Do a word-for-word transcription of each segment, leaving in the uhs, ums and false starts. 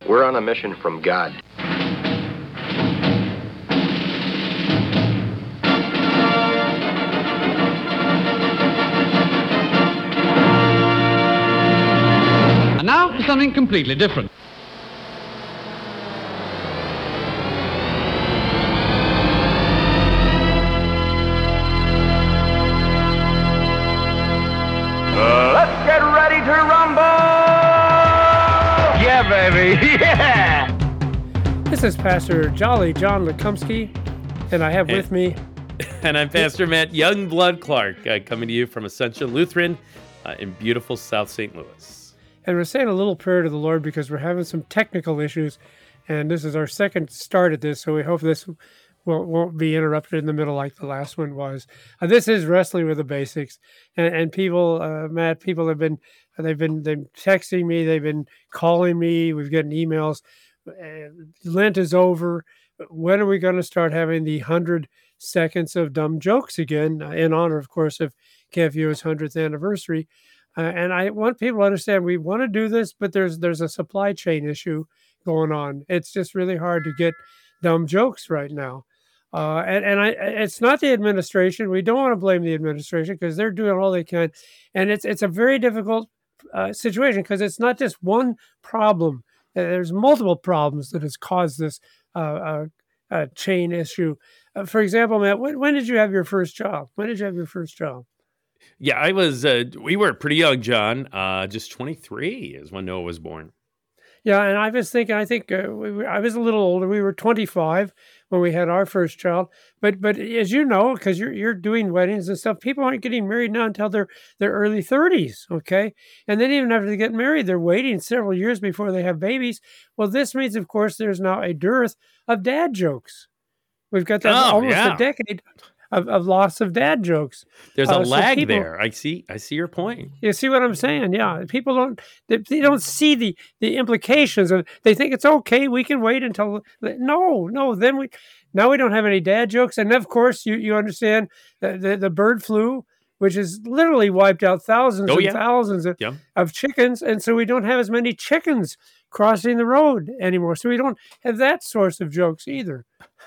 We're on a mission from God. And now for something completely different. Uh, let's get ready to rumble! Yeah, baby, yeah! This is Pastor Jolly John Lekumsky, and I have Hey. with me... And I'm Pastor Matt Youngblood Clark, uh, coming to you from Ascension Lutheran uh, in beautiful South Saint Louis. And we're saying a little prayer to the Lord because we're having some technical issues, and this is our second start at this, so we hope this won't, won't be interrupted in the middle like the last one was. Uh, this is Wrestling with the Basics, and, and people, uh, Matt, people have been, they've been they've been texting me, they've been calling me, we've gotten emails. Uh, Lent is over. When are we going to start having the one hundred seconds of dumb jokes again, uh, in honor, of course, of K F U O's one hundredth anniversary? Uh, and I want people to understand we want to do this, but there's there's a supply chain issue going on. It's just really hard to get dumb jokes right now. Uh, and and I, it's not the administration. We don't want to blame the administration because they're doing all they can. And it's it's a very difficult uh, situation because it's not just one problem. Uh, There's multiple problems that has caused this uh, uh, uh, chain issue. Uh, for example, Matt, when, when did you have your first child? When did you have your first child? Yeah, I was, uh, we were pretty young, John. Uh, just twenty-three is when Noah was born. Yeah, and I was thinking, I think uh, we were, I was a little older. We were twenty-five when we had our first child. But but as you know, because you're you're doing weddings and stuff, people aren't getting married now until their their early thirties. Okay, and then even after they get married, they're waiting several years before they have babies. Well, this means, of course, there's now a dearth of dad jokes. We've got that Oh, almost yeah. a decade of, of loss of dad jokes. There's a Uh, so lag people- there. I see. I see your point. You see what I'm saying? Yeah, people don't they, they don't see the the implications of. They think it's okay. We can wait until no, no. Then we now we don't have any dad jokes, and of course you you understand the the, the bird flu, which has literally wiped out thousands Oh, and yeah. thousands of, Yeah. of chickens, and so we don't have as many chickens crossing the road anymore. So we don't have that source of jokes either.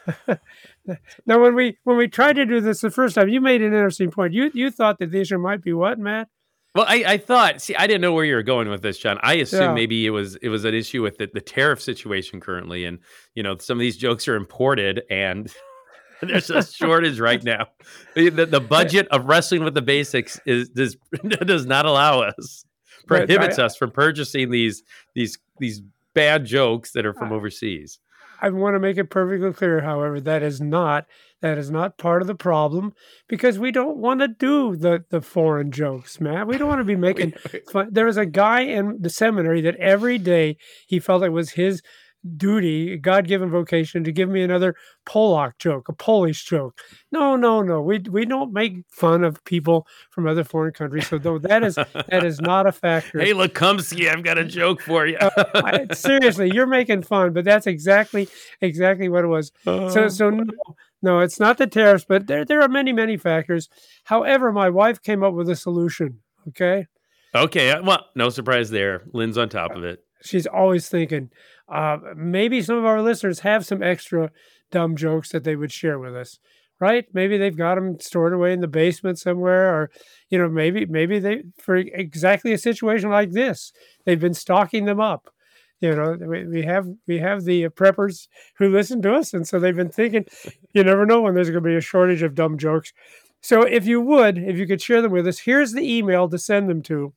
Now, when we when we tried to do this the first time, you made an interesting point. You you thought that the issue might be what, Matt? Well, I, I thought, see, I didn't know where you were going with this, John. I assumed Yeah. maybe it was it was an issue with the, the tariff situation currently. And, you know, some of these jokes are imported and there's a shortage right now. The, the, the budget of Wrestling with the Basics is does, does not allow us, But prohibits I- us from purchasing these these these bad jokes that are from I- overseas. I want to make it perfectly clear, however, that is not that is not part of the problem because we don't want to do the the foreign jokes, Matt. We don't want to be making fun. There was a guy in the seminary that every day he felt it was his duty, God-given vocation, to give me another Polak joke, a Polish joke. No, no, no. We we don't make fun of people from other foreign countries. So though that is that is not a factor. Hey, Lekumsky, I've got a joke for you. I, seriously, you're making fun, but that's exactly exactly what it was. So so no, no, it's not the tariffs, but there there are many many factors. However, my wife came up with a solution. Okay, Okay, well, no surprise there. Lynn's on top of it. she's always thinking uh, maybe some of our listeners have some extra dumb jokes that they would share with us. Right? Maybe they've got them stored away in the basement somewhere, or you know, maybe maybe they for exactly a situation like this, they've been stocking them up. You know, we, we have we have the preppers who listen to us, and so they've been thinking. You never know when there's going to be a shortage of dumb jokes. So if you would, if you could share them with us, here's the email to send them to.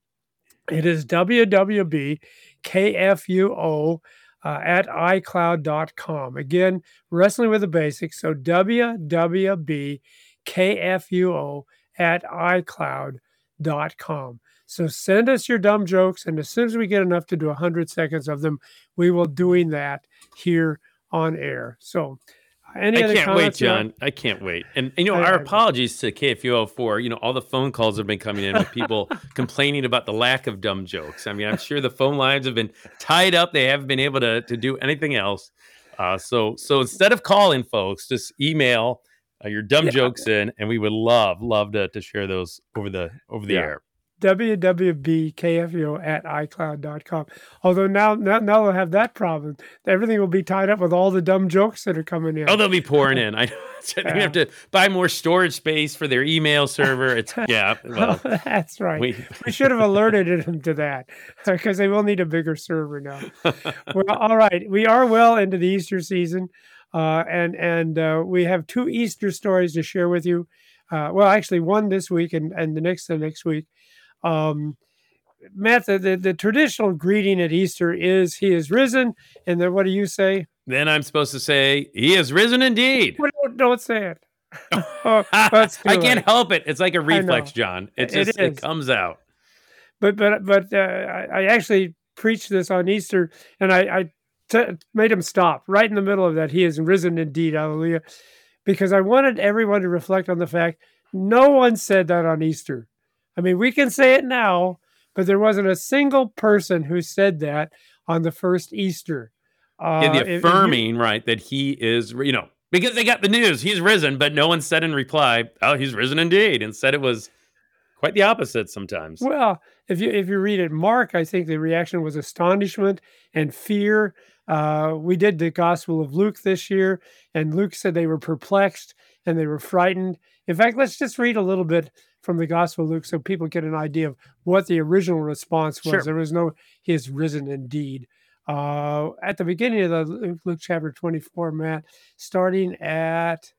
It is W W B K F U O uh, at iCloud dot com. Again, Wrestling with the Basics. So W W B K F U O at iCloud dot com. So send us your dumb jokes, and as soon as we get enough to do one hundred seconds of them, we will doing that here on air. So any I other can't wait, comments, John. I can't wait. And, and you know, I- our I- apologies to K F U O for, you know, all the phone calls have been coming in with people complaining about the lack of dumb jokes. I mean, I'm sure the phone lines have been tied up. They haven't been able to, to do anything else. Uh, so so instead of calling, folks, just email uh, your dumb Yeah. jokes in, and we would love, love to, to share those over the over the Yeah. air. w w b k f u o at i cloud dot com. Although now, now, now they'll have that problem. Everything will be tied up with all the dumb jokes that are coming in. Oh, they'll be pouring in. I so they have to buy more storage space for their email server. It's yeah. Well, Oh, that's right. we- We, should have alerted them to that because they will need a bigger server now. Well, all right. We are well into the Easter season, uh, and and uh, we have two Easter stories to share with you. Uh, well, actually, one this week and, and the next the next week. Um, Matt, the, the, the traditional greeting at Easter is "He is risen," and then what do you say? then I'm supposed to say, "He is risen indeed." Well, Don't, don't say it. Oh, that's too I can't late. help it. It's like a reflex, know. John. It It just it, is. comes out. But but but uh, I, I actually preached this on Easter, and I, I t- made him stop right in the middle of that. He is risen indeed, hallelujah, because I wanted everyone to reflect on the fact no one said that on Easter. I mean, we can say it now, but there wasn't a single person who said that on the first Easter. Uh, Yeah, if- the if you- affirming, right, that he is, you know, because they got the news, he's risen, but no one said in reply, "Oh, he's risen indeed." Instead, it was quite the opposite sometimes. Well, if you if you read it, Mark, I think the reaction was astonishment and fear. Uh, we did the Gospel of Luke this year, and Luke said they were perplexed and they were frightened. In fact, let's just read a little bit from the Gospel of Luke so people get an idea of what the original response was. Sure. There was no "He is risen indeed." Uh, at the beginning of the Luke, Luke chapter twenty-four, Matt, starting at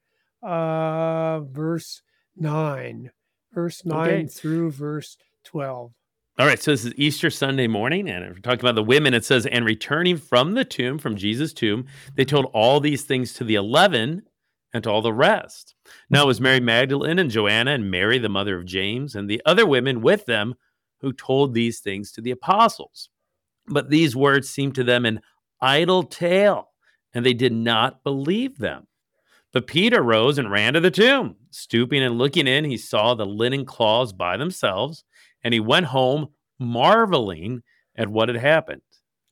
uh, verse nine, verse nine Okay. through verse twelve. All right, so this is Easter Sunday morning, and if we're talking about the women. It says, "And returning from the tomb, from Jesus' tomb, they told all these things to the eleven and to all the rest. Now it was Mary Magdalene and Joanna and Mary, the mother of James, and the other women with them who told these things to the apostles. But these words seemed to them an idle tale, and they did not believe them. But Peter rose and ran to the tomb. Stooping and looking in, he saw the linen cloths by themselves, and he went home marveling at what had happened."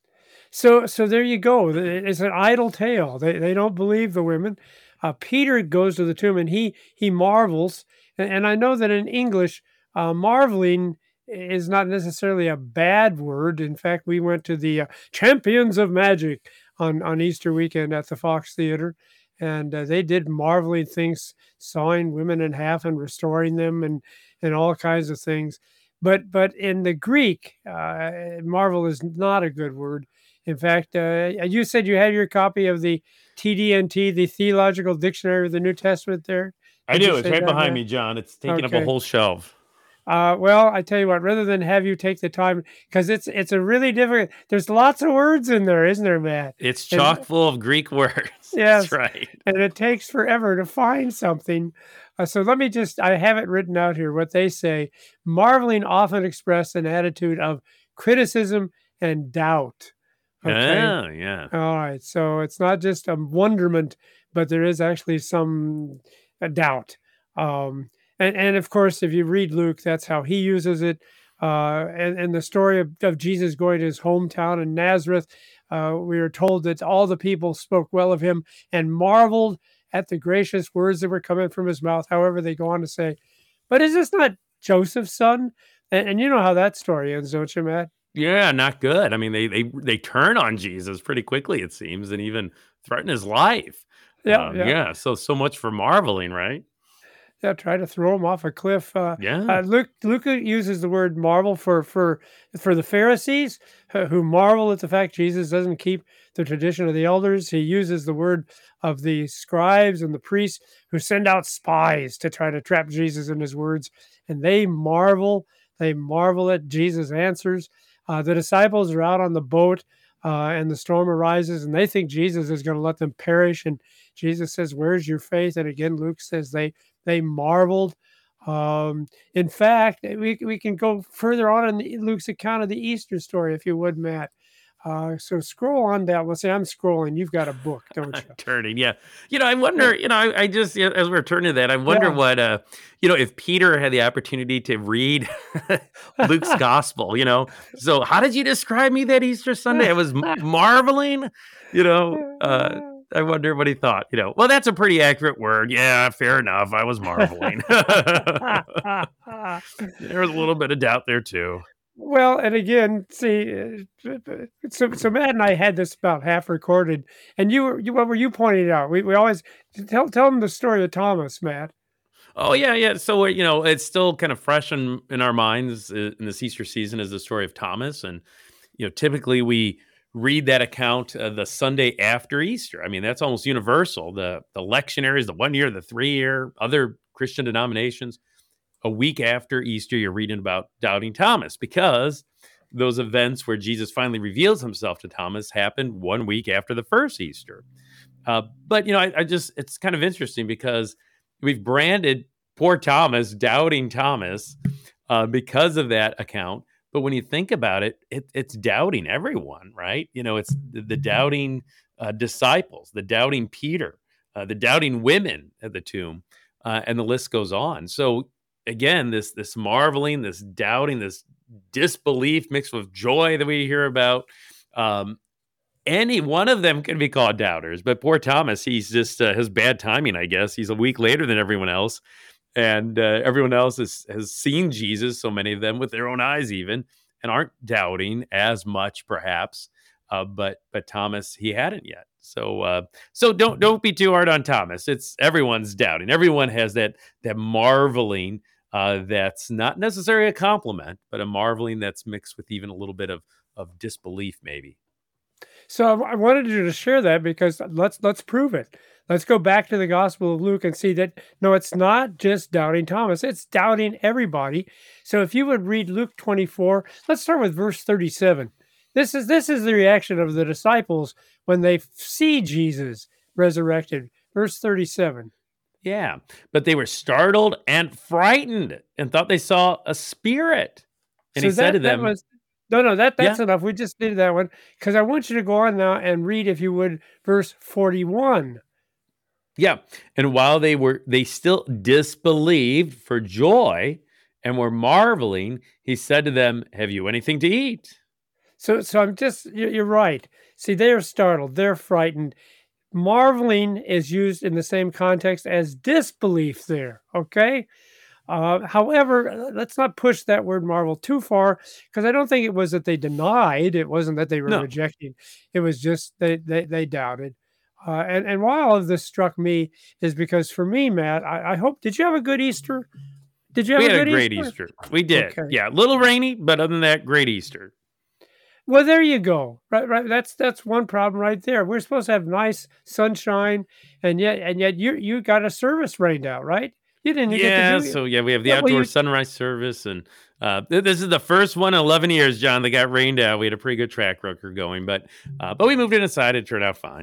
So, so there you go. It's an idle tale. They they don't believe the women. Uh, Peter goes to the tomb and he he marvels. And, and I know that in English, uh, marveling is not necessarily a bad word. In fact, we went to the uh, Champions of Magic on on Easter weekend at the Fox Theater, and uh, they did marveling things, sawing women in half and restoring them, and and all kinds of things. But but in the Greek, uh, marvel is not a good word. In fact, uh, you said you had your copy of the T D N T, the Theological Dictionary of the New Testament there? I Did you do. It's say right that, behind Matt? me, John. It's taking up a Okay. whole shelf. Uh, well, I tell you what, rather than have you take the time, because it's it's a really difficult, there's lots of words in there, isn't there, Matt? It's And- chock full of Greek words. Yes. That's right. And it takes forever to find something. Uh, so let me just, I have it written out here, what they say. Marveling often express an attitude of criticism and doubt. Okay. Oh, yeah. All right. So it's not just a wonderment, but there is actually some uh, doubt. Um, and, and of course, if you read Luke, that's how he uses it. Uh, and, and the story of, of Jesus going to his hometown in Nazareth, uh, we are told that all the people spoke well of him and marveled at the gracious words that were coming from his mouth. However, they go on to say, but is this not Joseph's son? And, and you know how that story ends, don't you, Matt? Yeah, not good. I mean, they they they turn on Jesus pretty quickly, it seems, and even threaten his life. Yeah, Um, yeah. yeah. So so much for marveling, right? Yeah, try to throw him off a cliff. Uh, Yeah. uh, Luke Luke uses the word marvel for for for the Pharisees uh, who marvel at the fact Jesus doesn't keep the tradition of the elders. He uses the word of the scribes and the priests who send out spies to try to trap Jesus in his words, and they marvel. They marvel at Jesus' answers. Uh, the disciples are out on the boat, uh, and the storm arises, and they think Jesus is going to let them perish. And Jesus says, "Where's your faith?" And again, Luke says they they marveled. Um, in fact, we we can go further on in the, Luke's account of the Easter story, if you would, Matt. Uh, so scroll on down. Let's say I'm scrolling. You've got a book, don't you? Turning, yeah. You know, I wonder, you know, I, I just, yeah, as we're turning to that, I wonder Yeah. what, uh, you know, if Peter had the opportunity to read Luke's gospel, you know. So how did you describe me that Easter Sunday? I was m- marveling, you know. Uh, I wonder what he thought. You know, well, that's a pretty accurate word. Yeah, fair enough. I was marveling. There was a little bit of doubt there too. Well, and again, see, uh, so so Matt and I had this about half recorded, and you were you what were you pointing out? We we always tell tell them the story of Thomas, Matt. Oh yeah, yeah. So uh, you know, it's still kind of fresh in in our minds uh, in this Easter season is the story of Thomas, and you know, typically we read that account uh, the Sunday after Easter. I mean, that's almost universal. The the lectionaries, the one year, the three year, other Christian denominations, a week after Easter, you're reading about doubting Thomas because those events where Jesus finally reveals himself to Thomas happened one week after the first Easter. Uh, but you know, I, I just it's kind of interesting because we've branded poor Thomas, doubting Thomas, uh, because of that account. But when you think about it, it it's doubting everyone, right? You know, it's the, the doubting uh, disciples, the doubting Peter, uh, the doubting women at the tomb, uh, and the list goes on. So again, this this marveling, this doubting, this disbelief mixed with joy that we hear about. Um, any one of them can be called doubters, but poor Thomas, he's just uh, has bad timing, I guess. He's a week later than everyone else, and uh, everyone else has, has seen Jesus, so many of them with their own eyes even, and aren't doubting as much, perhaps. Uh, but but Thomas, he hadn't yet. So uh, so don't don't be too hard on Thomas. It's everyone's doubting. Everyone has that that marveling uh, that's not necessarily a compliment, but a marveling that's mixed with even a little bit of of disbelief, maybe. So I I wanted you to share that because let's let's prove it. Let's go back to the Gospel of Luke and see that no, it's not just doubting Thomas; it's doubting everybody. So if you would read Luke twenty-four, let's start with verse thirty-seven. This is this is the reaction of the disciples when they see Jesus resurrected. Verse thirty-seven. Yeah, but they were startled and frightened and thought they saw a spirit. And So he said that to that them, was no, no, that "Yeah, that's enough. We just did that one because I want you to go on now and read, if you would, verse forty-one. yeah." And while they were, they still disbelieved for joy and were marveling. He said to them, "Have you anything to eat?" So, so I'm just, you- you're right. See, they are startled, they're frightened. Marveling is used in the same context as disbelief there, okay? Uh, however, uh, let's not push that word marvel too far because I don't think it was that they denied. It wasn't that they were No, rejecting. It was just they they, they doubted. Uh, and, and why all of this struck me is because for me, Matt, I, I hope, did you have a good Easter? Did you have we a had a good great Easter? Easter. We did. Okay. Yeah, a little rainy, but other than that, great Easter. Well, there you go. Right, right. That's that's one problem right there. We're supposed to have nice sunshine, and yet and yet you you got a service rained out, right? You didn't get to Yeah, do it. so yeah, we have the Well, outdoor you sunrise service, and uh, th- this is the first one in eleven years, John, that got rained out. We had a pretty good track record going, but uh, but we moved it aside. It turned out fine.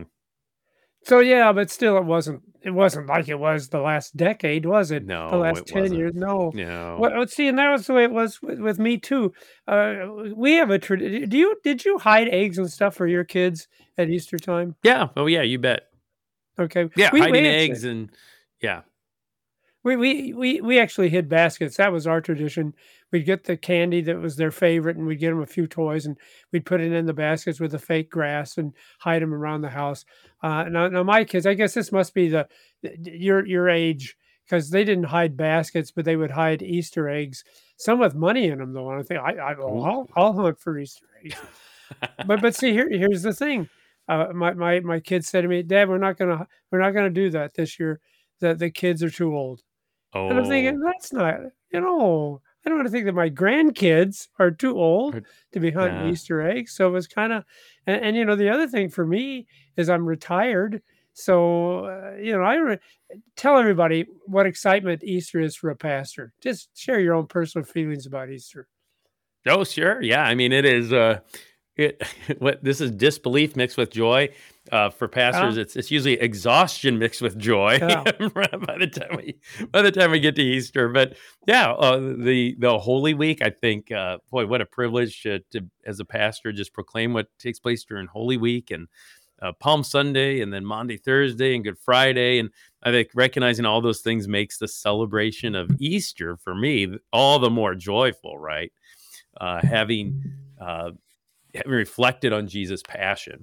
so yeah, but still, it wasn't it wasn't like it was the last decade, was it? The No, last it ten wasn't. years, no. No. Well, let's see, and that was the way it was with, with me too. Uh, we have a tradition. Do you did you hide eggs and stuff for your kids at Easter time? Yeah. Oh, yeah. You bet. Okay, Yeah, we hiding we actually eggs and yeah. We we we we actually hid baskets. That was our tradition. We'd get the candy that was their favorite, and we'd get them a few toys, and we'd put it in the baskets with the fake grass and hide them around the house. Uh, now, now my kids, I guess this must be the your your age because they didn't hide baskets, but they would hide Easter eggs. Some with money in them, though. And I think I, I oh, Ooh. I'll, I'll hunt for Easter eggs. But but see here here's the thing. Uh, my my my kids said to me, Dad, we're not gonna we're not gonna do that this year. The the kids are too old. And I'm thinking, Oh. that's not, you know, I don't want to think that my grandkids are too old or- to be hunting Yeah. Easter eggs. So it was kind of, and, and, you know, the other thing for me is I'm retired. So, uh, you know, I re- tell everybody what excitement Easter is for a pastor. Just share your own personal feelings about Easter. Oh, sure. Yeah. I mean, it is. Uh, it what this is disbelief mixed with joy. Uh, for Yeah. pastors, it's it's usually exhaustion mixed with joy Yeah. by the time we by the time we get to Easter. But yeah, uh, the the Holy Week. I think, uh, boy, what a privilege to, to as a pastor just proclaim what takes place during Holy Week and uh, Palm Sunday, and then Monday, Thursday, and Good Friday. And I think recognizing all those things makes the celebration of Easter for me all the more joyful, right? Uh, having uh, having reflected on Jesus' passion,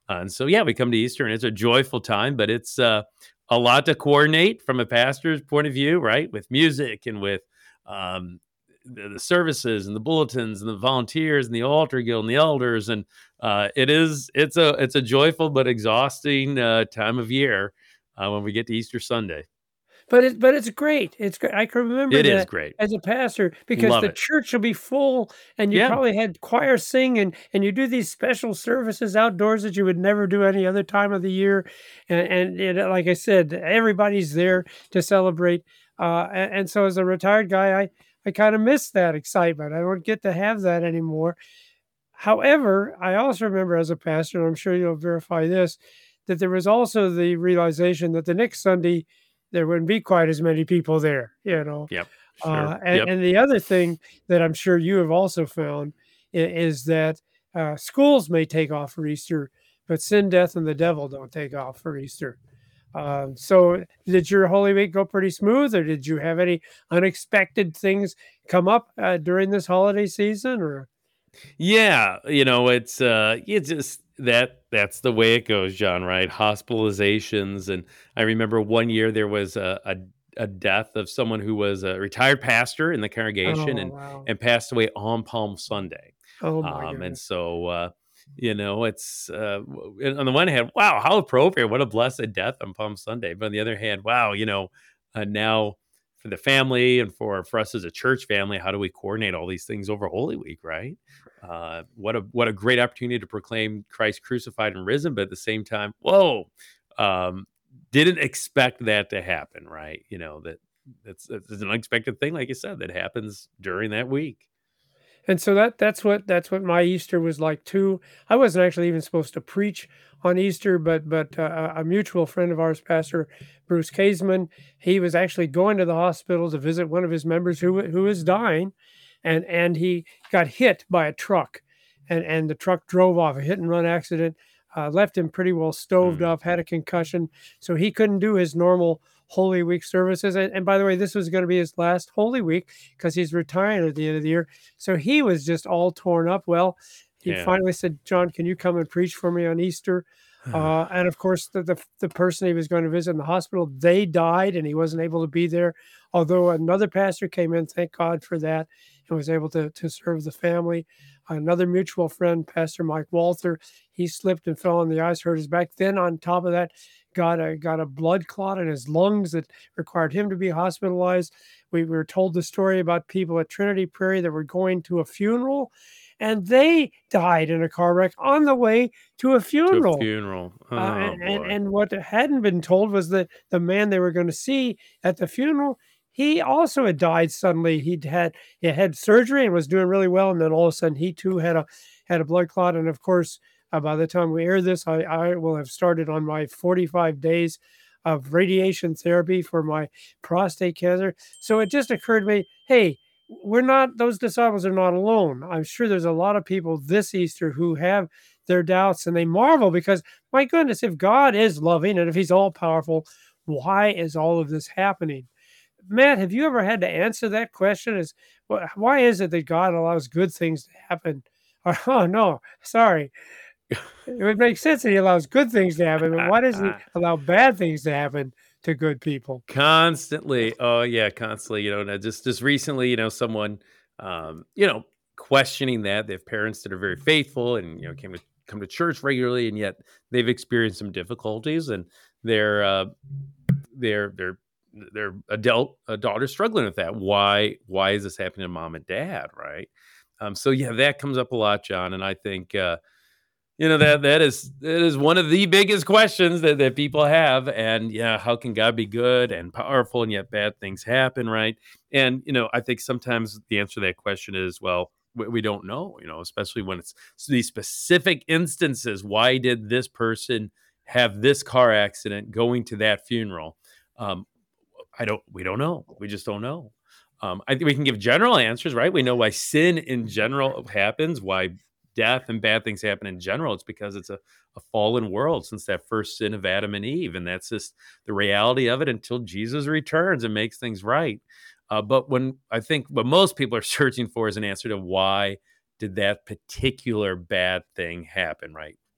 Uh, and so, yeah, we come to Easter and it's a joyful time, but it's uh, a lot to coordinate from a pastor's point of view, right? With music and with um, the, the services and the bulletins and the volunteers and the altar guild and the elders. And uh, it is, it's a, it's a joyful but exhausting uh, time of year uh, when we get to Easter Sunday. But it, but it's great. It's great. I can remember It is that great. as a pastor because Love the it. church will be full, and you Yeah. probably had choir sing, and and you do these special services outdoors that you would never do any other time of the year, and and, and like I said, everybody's there to celebrate. Uh, and, and so as a retired guy, I I kind of miss that excitement. I don't get to have that anymore. However, I also remember as a pastor, and I'm sure you'll verify this, that there was also the realization that the next Sunday there wouldn't be quite as many people there, you know. Yep. Sure. Uh, and, Yep. and the other thing that I'm sure you have also found i- is that uh, schools may take off for Easter, but sin, death, and the devil don't take off for Easter. Um, so, did your Holy Week go pretty smooth, or did you have any unexpected things come up uh, during this holiday season? Or Yeah, you know, it's uh it's just that that's the way it goes, John, right? Hospitalizations. And I remember one year there was a a, a death of someone who was a retired pastor in the congregation oh and wow, and passed away on Palm Sunday. oh my Um and goodness, so uh you know, it's uh w- and on the one hand, wow, how appropriate, what a blessed death on Palm Sunday. But on the other hand, wow, you know, uh, now for the family and for for us as a church family, how do we coordinate all these things over Holy Week, right? Uh, what a what a great opportunity to proclaim Christ crucified and risen, but at the same time, whoa, um, didn't expect that to happen, right? You know that that's, that's an unexpected thing, like you said, that happens during that week. and so that that's what that's what my Easter was like too. I wasn't actually even supposed to preach on Easter, but but uh, a mutual friend of ours, Pastor Bruce Kaisman, he was actually going to the hospital to visit one of his members who who is dying, and and he got hit by a truck, and and the truck drove off, a hit and run accident, uh, left him pretty well stoved Mm, up, had a concussion, so he couldn't do his normal Holy Week services. And, and by the way, this was going to be his last Holy Week because he's retiring at the end of the year. So he was just all torn up. Well, he yeah. finally said, "John, can you come and preach for me on Easter?" Uh, and of course, the, the the person he was going to visit in the hospital, they died, and he wasn't able to be there. Although another pastor came in, thank God for that, and was able to to serve the family. Another mutual friend, Pastor Mike Walther, he slipped and fell on the ice, hurt his back. Then on top of that, got a got a blood clot in his lungs that required him to be hospitalized. We were told the story about people at Trinity Prairie that were going to a funeral, and they died in a car wreck on the way to a To a funeral. funeral. Uh, Oh and, and boy. and what hadn't been told was that the man they were going to see at the funeral, he also had died suddenly. He'd had he had surgery and was doing really well, and then all of a sudden he too had a had a blood clot. And of course, uh, by the time we air this, I, I will have started on my forty-five days of radiation therapy for my prostate cancer. So it just occurred to me, hey, we're not those disciples are not alone. I'm sure there's a lot of people this Easter who have their doubts, and they marvel because, my goodness, if God is loving and if he's all powerful, why is all of this happening? Matt, have you ever had to answer that question? Is wh- why is it that God allows good things to happen? Or, oh no, sorry. It would make sense that he allows good things to happen, but why doesn't he allow bad things to happen to good people? Constantly. Oh yeah, constantly. You know, and I just just recently, you know, someone um, you know, questioning that. They have parents that are very faithful and you know came to come to church regularly, and yet they've experienced some difficulties and their uh their their their adult uh, daughter struggling with that. Why why is this happening to mom and dad, right? Um, so yeah, that comes up a lot, John. And I think uh you know, that that is that is one of the biggest questions that, that people have. And yeah, how can God be good and powerful and yet bad things happen, right? And you know, I think sometimes the answer to that question is, well, we, we don't know, you know, especially when it's these specific instances. Why did this person have this car accident going to that funeral? Um, I don't we don't know. We just don't know. Um, I think we can give general answers, right? We know why sin in general happens, why death and bad things happen in general. It's because it's a, a fallen world since that first sin of Adam and Eve. And that's just the reality of it until Jesus returns and makes things right. Uh, but when I think what most people are searching for is an answer to why did that particular bad thing happen, right?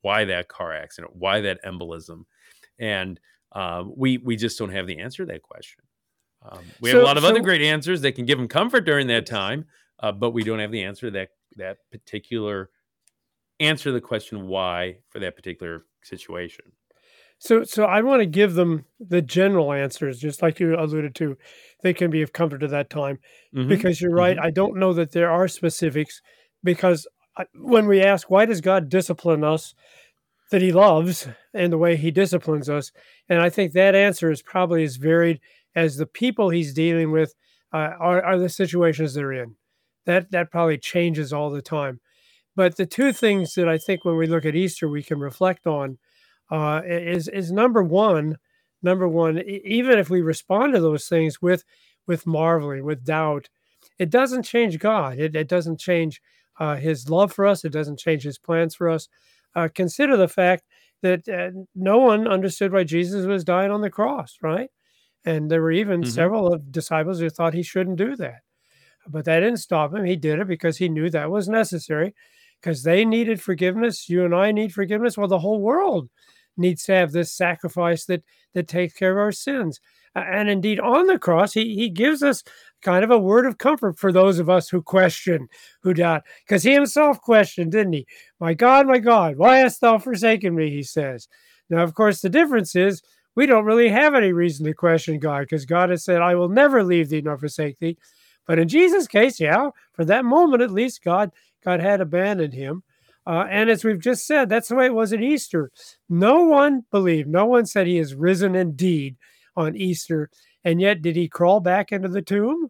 why that car accident, why that embolism, and uh, we we just don't have the answer to that question. Um, we have So, a lot of so other great answers that can give them comfort during that time, uh, but we don't have the answer to that that particular answer to the question why for that particular situation. So, so I want to give them the general answers, just like you alluded to. They can be of comfort at that time, Hmm. because you're right. Hmm. I don't know that there are specifics, because I, when we ask, why does God discipline us, that He loves, and the way He disciplines us, and I think that answer is probably as varied as the people He's dealing with uh, are, are the situations they're in. That that probably changes all the time. But the two things that I think when we look at Easter we can reflect on uh, is is number one, number one. e- Even if we respond to those things with with marveling, with doubt, it doesn't change God. It, it doesn't change uh, His love for us. It doesn't change His plans for us. Uh, consider the fact that uh, no one understood why Jesus was dying on the cross, right? And there were even Hmm. several of disciples who thought He shouldn't do that. But that didn't stop Him. He did it because He knew that was necessary, because they needed forgiveness. You and I need forgiveness. Well, the whole world needs to have this sacrifice that that takes care of our sins. A- And indeed, on the cross, he, he gives us kind of a word of comfort for those of us who question, who doubt, because He Himself questioned, didn't He? My God, my God, why hast thou forsaken me? He says. Now, of course, the difference is we don't really have any reason to question God, because God has said, I will never leave thee nor forsake thee. But in Jesus' case, yeah, for that moment at least, God God had abandoned Him. Uh, and as we've just said, that's the way it was at Easter. No one believed, no one said He is risen indeed on Easter. And yet, did He crawl back into the tomb?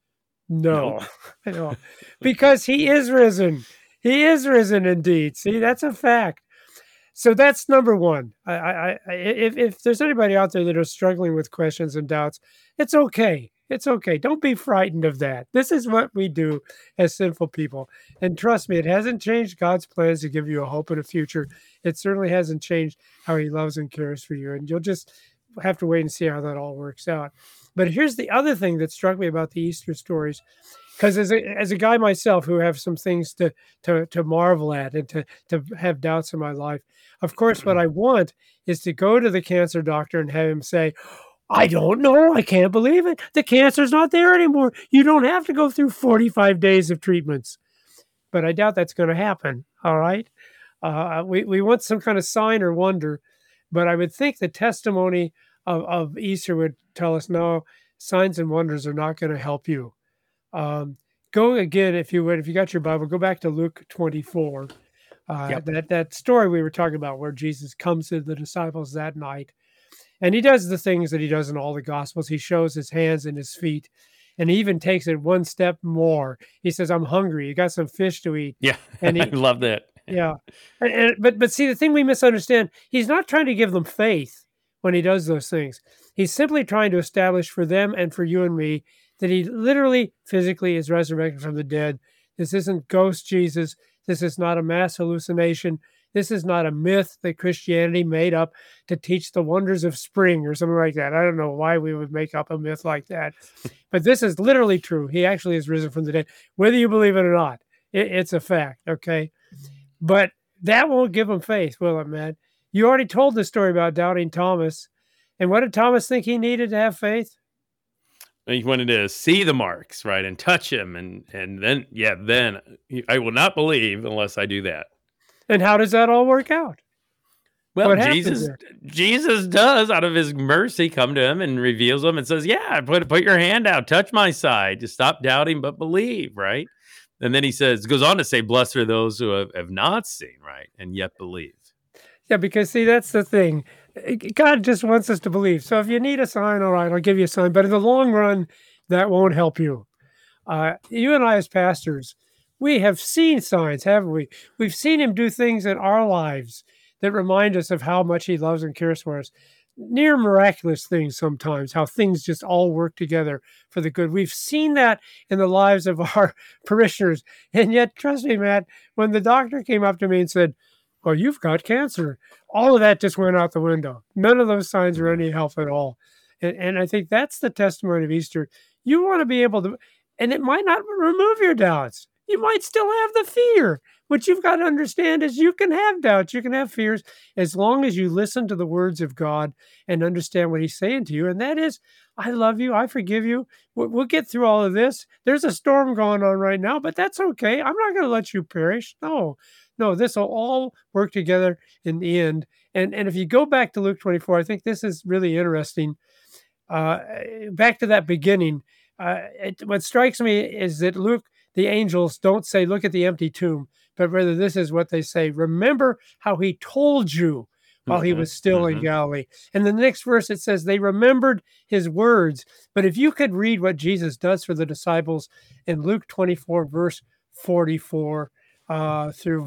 No, Nope. no, because He is risen. He is risen indeed. See, that's a fact. So that's number one. I, I, I, if, if there's anybody out there that are struggling with questions and doubts, it's okay. It's okay. Don't be frightened of that. This is what we do as sinful people. And trust me, it hasn't changed God's plans to give you a hope and a future. It certainly hasn't changed how He loves and cares for you. And you'll just have to wait and see how that all works out. But here's the other thing that struck me about the Easter stories, because as a, as a guy myself who have some things to, to, to marvel at and to, to have doubts in my life, of course, what I want is to go to the cancer doctor and have him say, I don't know. I can't believe it. The cancer's not there anymore. You don't have to go through forty-five days of treatments. But I doubt that's going to happen. All right. Uh, we, we want some kind of sign or wonder. But I would think the testimony of, of Easter would tell us, no, signs and wonders are not going to help you. Um, go again, if you would, if you got your Bible, go back to Luke twenty-four. Uh, Yep. that that story we were talking about, where Jesus comes to the disciples that night, and He does the things that He does in all the Gospels. He shows His hands and His feet, and He even takes it one step more. He says, "I'm hungry. You got some fish to eat?" Yeah. And I he, love that. yeah, and, and but but see, the thing we misunderstand, He's not trying to give them faith when He does those things. He's simply trying to establish for them and for you and me that He literally, physically is resurrected from the dead. This isn't ghost Jesus. This is not a mass hallucination. This is not a myth that Christianity made up to teach the wonders of spring or something like that. I don't know why we would make up a myth like that. But this is literally true. He actually is risen from the dead, whether you believe it or not. It, it's a fact, okay? But that won't give them faith, will it, man? You already told the story about doubting Thomas. And what did Thomas think he needed to have faith? He wanted to see the marks, right, and touch Him, and and then, yeah, then I will not believe unless I do that. And how does that all work out? Well, What happens Jesus, there? Jesus does out of His mercy come to him and reveals him and says, "Yeah, put put your hand out, touch my side, just stop doubting, but believe." Right, and then He says, goes on to say, "Blessed are those who have, have not seen, right, and yet believe." Yeah, because see, that's the thing. God just wants us to believe. So if you need a sign, all right, I'll give you a sign. But in the long run, that won't help you. Uh, you and I, as pastors, we have seen signs, haven't we? We've seen Him do things in our lives that remind us of how much He loves and cares for us. Near miraculous things sometimes, how things just all work together for the good. We've seen that in the lives of our parishioners. And yet, trust me, Matt, when the doctor came up to me and said, well, you've got cancer, all of that just went out the window. None of those signs are any help at all. And, and I think that's the testimony of Easter. You want to be able to, and it might not remove your doubts. you might still have the fear. What you've got to understand is you can have doubts, you can have fears, as long as you listen to the words of God and understand what he's saying to you. And that is, I love you, I forgive you. We'll, we'll get through all of this. There's a storm going on right now, but that's okay. I'm not going to let you perish. No, no, this will all work together in the end. And, and if you go back to Luke twenty-four, I think this is really interesting. Uh, back to that beginning, uh, it, what strikes me is that Luke, the angels don't say, look at the empty tomb, but rather this is what they say. Remember how he told you while mm-hmm, he was still mm-hmm. in Galilee. And the next verse, it says they remembered his words. But if you could read what Jesus does for the disciples in Luke twenty-four, verse forty-four uh, through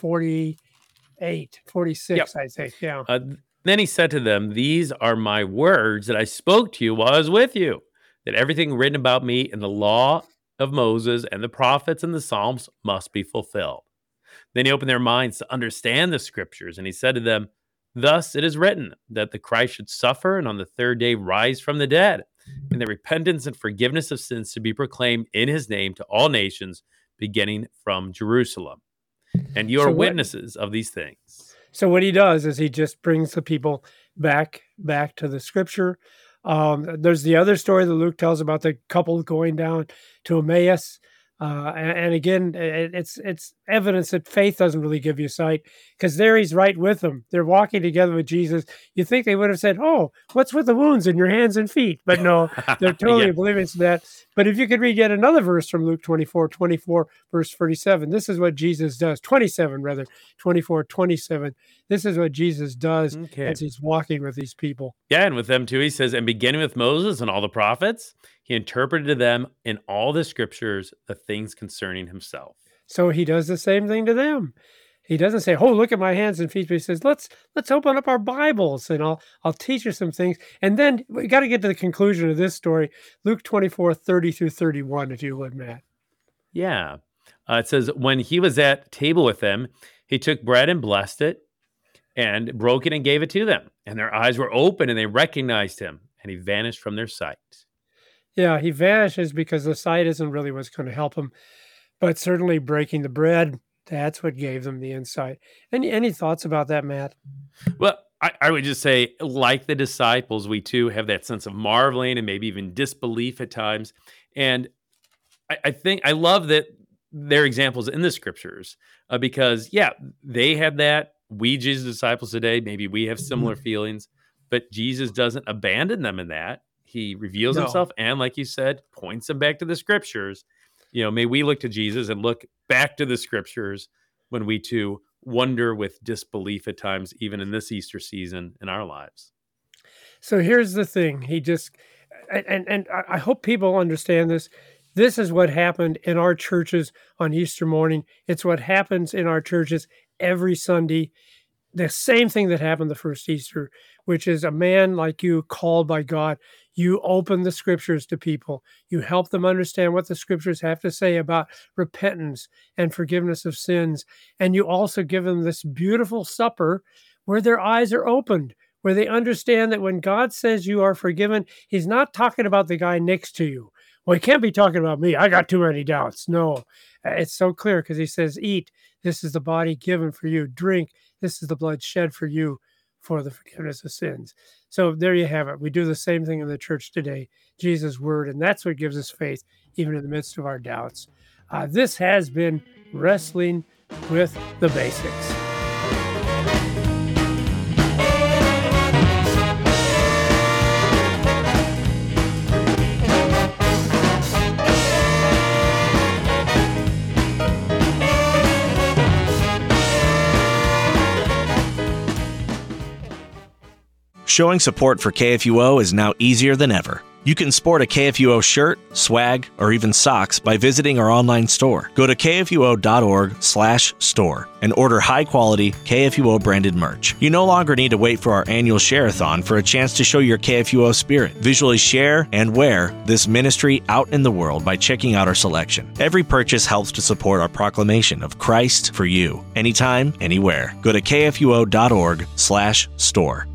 forty-eight, forty-six, yep. I think. Yeah. Uh, then he said to them, these are my words that I spoke to you while I was with you, that everything written about me in the law of Moses and the prophets and the Psalms must be fulfilled. Then he opened their minds to understand the scriptures, and he said to them, thus it is written that the Christ should suffer and on the third day rise from the dead, and that repentance and forgiveness of sins to be proclaimed in his name to all nations, beginning from Jerusalem. And you are so what, witnesses of these things. So what he does is he just brings the people back, back to the scripture. Um, there's the other story that Luke tells about the couple going down to Emmaus. Uh, and, and again, it, it's it's evidence that faith doesn't really give you sight, because there he's right with them. They're walking together with Jesus. You think they would have said, oh, what's with the wounds in your hands and feet? But no, they're totally yeah. oblivious to that. But if you could read yet another verse from Luke twenty-four, twenty-four, verse thirty-seven, this is what Jesus does. twenty-seven, rather, twenty-four, twenty-seven. This is what Jesus does okay. as he's walking with these people. Yeah, and with them too, he says, and beginning with Moses and all the prophets, he interpreted to them in all the scriptures the things concerning himself. So he does the same thing to them. He doesn't say, oh, look at my hands and feet. But he says, let's let's open up our Bibles and I'll I'll teach you some things. And then we got to get to the conclusion of this story. Luke twenty-four, thirty through thirty-one, if you would, Matt. Yeah. Uh, it says, when he was at table with them, he took bread and blessed it and broke it and gave it to them. And their eyes were open and they recognized him, and he vanished from their sight. Yeah, he vanishes because the sight isn't really what's going to help him. But certainly breaking the bread, that's what gave them the insight. Any any thoughts about that, Matt? Well, I, I would just say, like the disciples, we too have that sense of marveling and maybe even disbelief at times. And I, I think I love that there are examples in the scriptures uh, because, yeah, they had that. We, Jesus' disciples today, maybe we have similar feelings, but Jesus doesn't abandon them in that. He reveals no. himself and, like you said, points them back to the scriptures. You know, may we look to Jesus and look back to the scriptures when we too wonder with disbelief at times, even in this Easter season in our lives. So here's the thing. He just, and, and I hope people understand this. This is what happened in our churches on Easter morning. It's what happens in our churches every Sunday. The same thing that happened the first Easter, which is a man like you called by God. You open the scriptures to people. You help them understand what the scriptures have to say about repentance and forgiveness of sins. And you also give them this beautiful supper where their eyes are opened, where they understand that when God says you are forgiven, he's not talking about the guy next to you. Well, he can't be talking about me. I got too many doubts. No, it's so clear because he says, eat. This is the body given for you. Drink. This is the blood shed for you for the forgiveness of sins. So there you have it. We do the same thing in the church today, Jesus' word, and that's what gives us faith, even in the midst of our doubts. Uh, this has been Wrestling with the Basics. Showing support for K F U O is now easier than ever. You can sport a K F U O shirt, swag, or even socks by visiting our online store. Go to K F U O dot org slash store and order high-quality K F U O branded merch. You no longer need to wait for our annual share-a-thon for a chance to show your K F U O spirit. Visually share and wear this ministry out in the world by checking out our selection. Every purchase helps to support our proclamation of Christ for you, anytime, anywhere. Go to K F U O dot org slash store.